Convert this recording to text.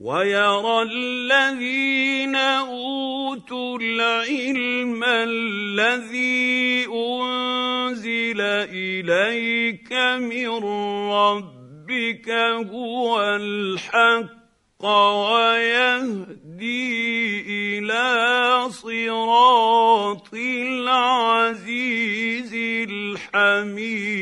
ويرى الذين اوتوا العلم الذي انزل اليك من ربك هو الحق ويهدي الى صراط العزيز الحميد.